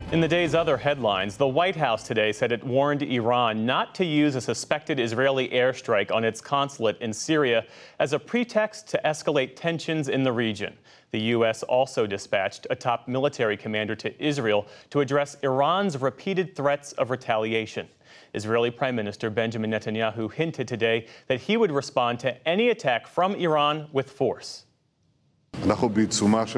In the day's other headlines, the White House today said it warned Iran not to use a suspected Israeli airstrike on its consulate in Syria as a pretext to escalate tensions in the region. The U.S. also dispatched a top military commander to Israel to address Iran's repeated threats of retaliation. Israeli Prime Minister Benjamin Netanyahu hinted today that he would respond to any attack from Iran with force. We are in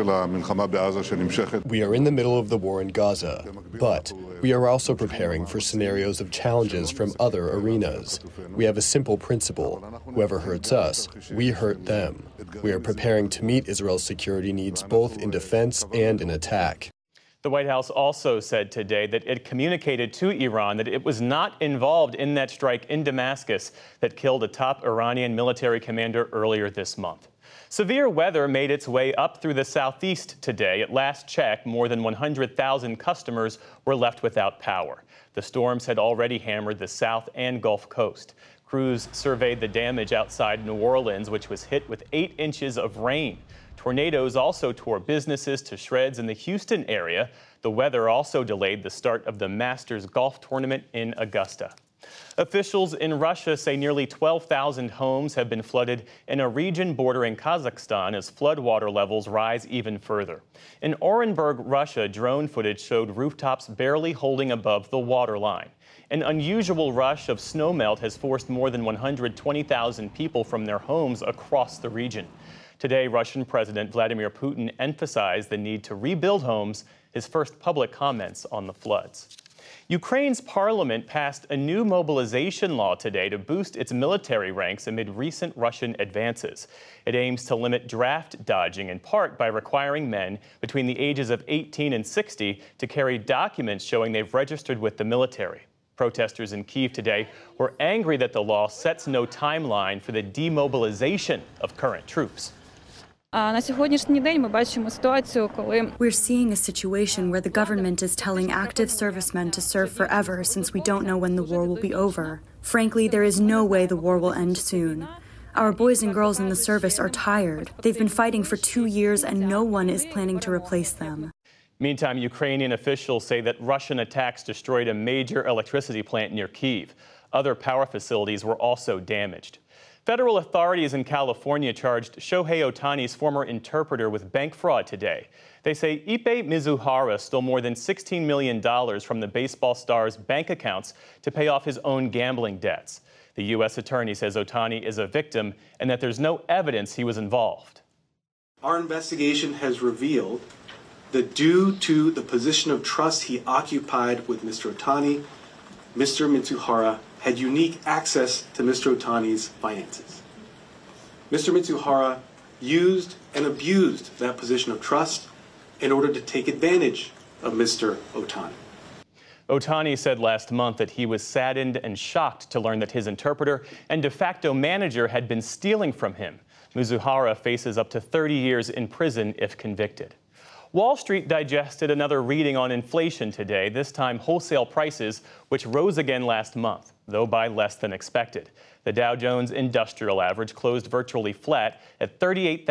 the middle of the war in Gaza, but we are also preparing for scenarios of challenges from other arenas. We have a simple principle. Whoever hurts us, we hurt them. We are preparing to meet Israel's security needs both in defense and in attack. The White House also said today that it communicated to Iran that it was not involved in that strike in Damascus that killed a top Iranian military commander earlier this month. Severe weather made its way up through the southeast today. At last check, more than 100,000 customers were left without power. The storms had already hammered the South and Gulf Coast. Crews surveyed the damage outside New Orleans, which was hit with 8 inches of rain. Tornadoes also tore businesses to shreds in the Houston area. The weather also delayed the start of the Masters golf tournament in Augusta. Officials in Russia say nearly 12,000 homes have been flooded in a region bordering Kazakhstan as floodwater levels rise even further. In Orenburg, Russia, drone footage showed rooftops barely holding above the water line. An unusual rush of snowmelt has forced more than 120,000 people from their homes across the region. Today, Russian President Vladimir Putin emphasized the need to rebuild homes, his first public comments on the floods. Ukraine's parliament passed a new mobilization law today to boost its military ranks amid recent Russian advances. It aims to limit draft dodging in part by requiring men between the ages of 18 and 60 to carry documents showing they've registered with the military. Protesters in Kyiv today were angry that the law sets no timeline for the demobilization of current troops. We're seeing a situation where the government is telling active servicemen to serve forever since we don't know when the war will be over. Frankly, there is no way the war will end soon. Our boys and girls in the service are tired. They've been fighting for 2 years and no one is planning to replace them. Meantime, Ukrainian officials say that Russian attacks destroyed a major electricity plant near Kyiv. Other power facilities were also damaged. Federal authorities in California charged Shohei Ohtani's former interpreter with bank fraud today. They say Ippei Mizuhara stole more than $16 million from the baseball star's bank accounts to pay off his own gambling debts. The U.S. attorney says Ohtani is a victim and that there's no evidence he was involved. Our investigation has revealed that due to the position of trust he occupied with Mr. Ohtani, Mr. Mizuhara had unique access to Mr. Ohtani's finances. Mr. Mizuhara used and abused that position of trust in order to take advantage of Mr. Ohtani. Ohtani said last month that he was saddened and shocked to learn that his interpreter and de facto manager had been stealing from him. Mizuhara faces up to 30 years in prison if convicted. Wall Street digested another reading on inflation today, this time wholesale prices, which rose again last month, though by less than expected. The Dow Jones Industrial Average closed virtually flat at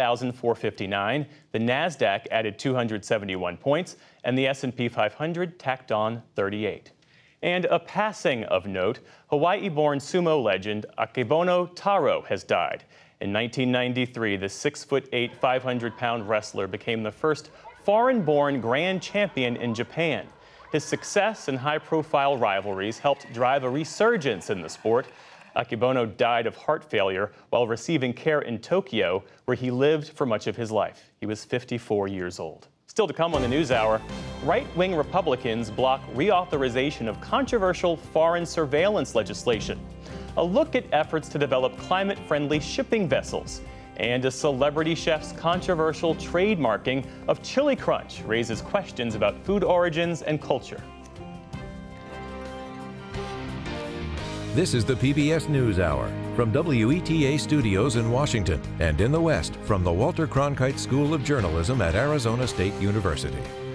38,459. The Nasdaq added 271 points, and the S&P 500 tacked on 38. And a passing of note, Hawaii-born sumo legend Akebono Taro has died. In 1993, the 6'8", 500-pound wrestler became the first foreign-born grand champion in Japan. His success and high-profile rivalries helped drive a resurgence in the sport. Akebono died of heart failure while receiving care in Tokyo, where he lived for much of his life. He was 54 years old. Still to come on the NewsHour, right-wing Republicans block reauthorization of controversial foreign surveillance legislation. A look at efforts to develop climate-friendly shipping vessels. And a celebrity chef's controversial trademarking of Chili Crunch raises questions about food origins and culture. This is the PBS NewsHour from WETA Studios in Washington and in the West from the Walter Cronkite School of Journalism at Arizona State University.